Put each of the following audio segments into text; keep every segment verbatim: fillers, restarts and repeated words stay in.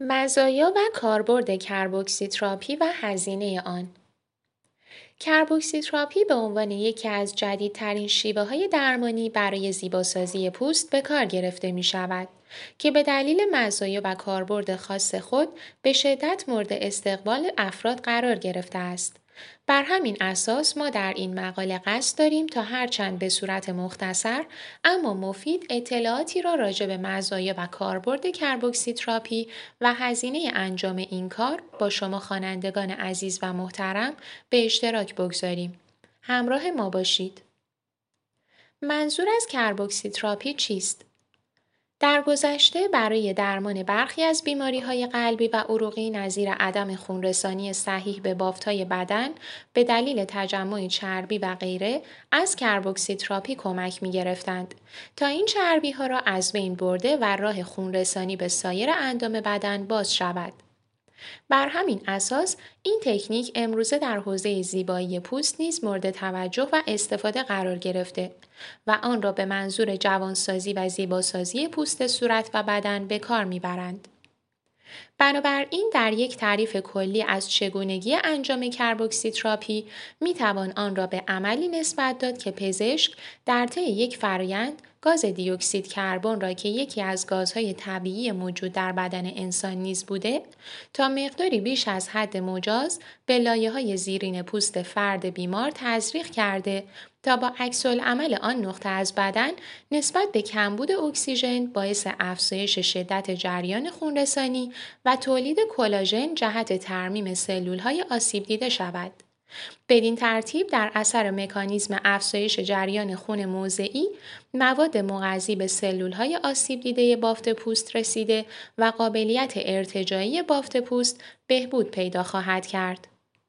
مزایا و کاربرد کربوکسیتراپی و هزینه آن. کربوکسیتراپی به عنوان یکی از جدیدترین شیوه‌های درمانی برای زیباسازی پوست به کار گرفته می شود که به دلیل مزایا و کاربرد خاص خود به شدت مورد استقبال افراد قرار گرفته است. بر همین اساس ما در این مقاله قصد داریم تا هرچند به صورت مختصر اما مفید اطلاعاتی را راجع به مزایا و کاربرد کربوکسیتراپی و هزینه انجام این کار با شما خوانندگان عزیز و محترم به اشتراک بگذاریم. همراه ما باشید. منظور از کربوکسیتراپی چیست؟ در گذشته برای درمان برخی از بیماری‌های قلبی و عروقی نظیر عدم خونرسانی صحیح به بافت‌های بدن به دلیل تجمع چربی و غیره از کربوکسیتراپی کمک می‌گرفتند تا این چربی‌ها را از بین برده و راه خونرسانی به سایر اندام بدن باز شود. بر همین اساس این تکنیک امروزه در حوزه زیبایی پوست نیز مورد توجه و استفاده قرار گرفته و آن را به منظور جوانسازی و زیباسازی پوست صورت و بدن به کار میبرند. بنابراین در یک تعریف کلی از چگونگی انجام کربوکسیتراپی می توان آن را به عملی نسبت داد که پزشک در طی یک فرآیند گاز دیوکسید کربن را که یکی از گازهای طبیعی موجود در بدن انسان نیز بوده تا مقداری بیش از حد مجاز به لایه‌های زیرین پوست فرد بیمار تزریق کرده تا با عکس‌العمل آن نقطه از بدن نسبت به کمبود اکسیژن باعث افزایش شدت جریان خونرسانی و تولید کلاژن جهت ترمیم سلول‌های آسیب دیده شود. بدین ترتیب در اثر مکانیزم افزایش جریان خون موضعی مواد مغذی به سلول‌های آسیب دیده بافت پوست رسیده و قابلیت ارتجاعی بافت پوست بهبود پیدا خواهد کرد.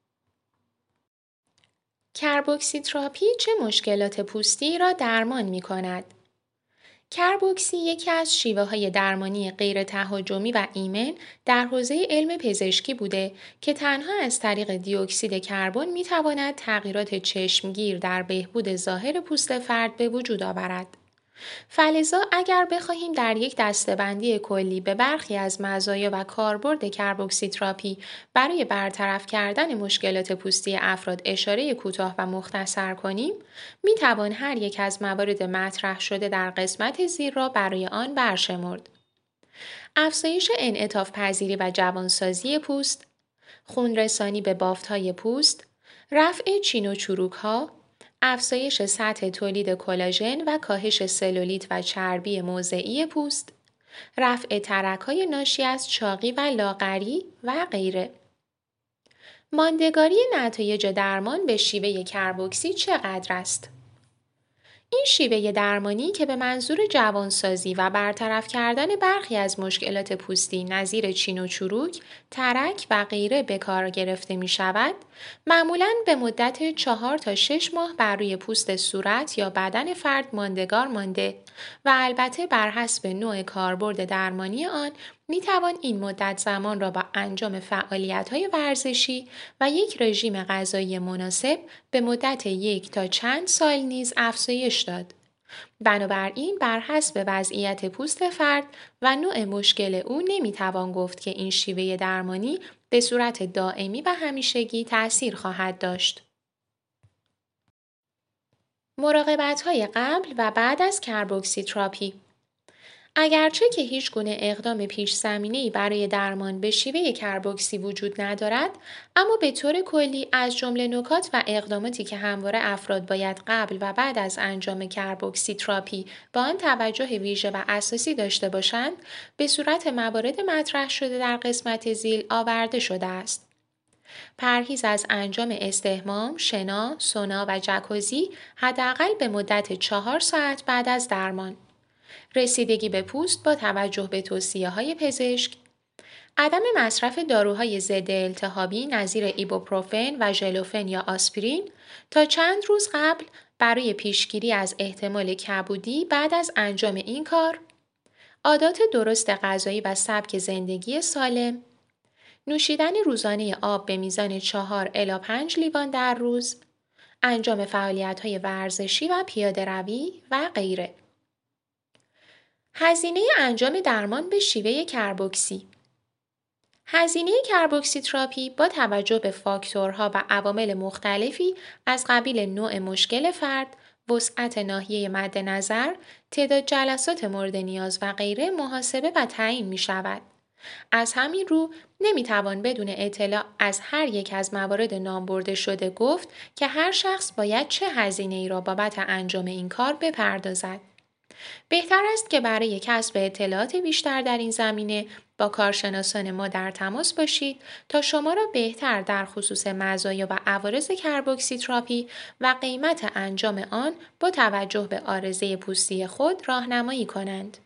کربوکسیتراپی چه مشکلات پوستی را درمان می کند؟ کربوکسی یکی از شیوه‌های درمانی غیر تهاجمی و ایمن در حوزه علم پزشکی بوده که تنها از طریق دیوکسید کربن می‌تواند تغییرات چشمگیر در بهبود ظاهر پوست فرد به وجود آورد. فلذا اگر بخواهیم در یک دسته‌بندی کلی به برخی از مزایا و کاربرد کربوکسیتراپی برای برطرف کردن مشکلات پوستی افراد اشاره کوتاه و مختصر کنیم، می توان هر یک از موارد مطرح شده در قسمت زیر را برای آن برشمرد. افزایش انعطاف پذیری و جوانسازی پوست، خونرسانی به بافت‌های پوست، رفع چین و چروک‌ها، افزایش سطح تولید کلاژن و کاهش سلولیت و چربی موضعی پوست، رفع ترک‌های ناشی از چاقی و لاغری و غیره. ماندگاری نتایج درمان به شیوه کربوکسی چقدر است؟ این شیوه درمانی که به منظور جوانسازی و برطرف کردن برخی از مشکلات پوستی نظیر چین و چروک، ترک و غیره به کار گرفته می شود، معمولاً به مدت چهار تا شش ماه بر روی پوست صورت یا بدن فرد ماندگار مانده و البته بر حسب نوع کاربرد درمانی آن می توان این مدت زمان را با انجام فعالیت‌های ورزشی و یک رژیم غذایی مناسب به مدت یک تا چند سال نیز افزایش داد. بنابراین بر حسب وضعیت پوست فرد و نوع مشکل او نمی توان گفت که این شیوه درمانی به صورت دائمی و همیشگی تأثیر خواهد داشت. مراقبت‌های قبل و بعد از کربوکسیتراپی. اگرچه که هیچ گونه اقدام پیش زمینه‌ای برای درمان به شیوه کربوکسی وجود ندارد، اما به طور کلی از جمله نکات و اقداماتی که همواره افراد باید قبل و بعد از انجام کربوکسیتراپی با آن توجه ویژه و اساسی داشته باشند، به صورت موارد مطرح شده در قسمت زیل آورده شده است. پرهیز از انجام استحمام، شنا، سونا و جکوزی حداقل به مدت چهار ساعت بعد از درمان. رسیدگی به پوست با توجه به توصیه‌های پزشک، عدم مصرف داروهای ضد التهابی نظیر ایبوپروفن و ژلوفن یا آسپرین تا چند روز قبل برای پیشگیری از احتمال کبودی بعد از انجام این کار، عادات درست غذایی و سبک زندگی سالم، نوشیدن روزانه آب به میزان چهار الی پنج لیوان در روز، انجام فعالیت‌های ورزشی و پیاده‌روی و غیره. هزینه انجام درمان به شیوه کربوکسی. هزینه کربوکسیتراپی با توجه به فاکتورها و عوامل مختلفی از قبیل نوع مشکل فرد، وسعت ناحیه مد نظر، تعداد جلسات مورد نیاز و غیره محاسبه و تعیین می شود. از همین رو نمیتوان بدون اطلاع از هر یک از موارد نام برده شده گفت که هر شخص باید چه هزینه ای را بابت انجام این کار بپردازد. بهتر است که برای کسب اطلاعات بیشتر در این زمینه با کارشناسان ما در تماس باشید تا شما را بهتر در خصوص مزایا و عوارض کربوکسیتراپی و قیمت انجام آن با توجه به عارضه پوستی خود راهنمایی کنند.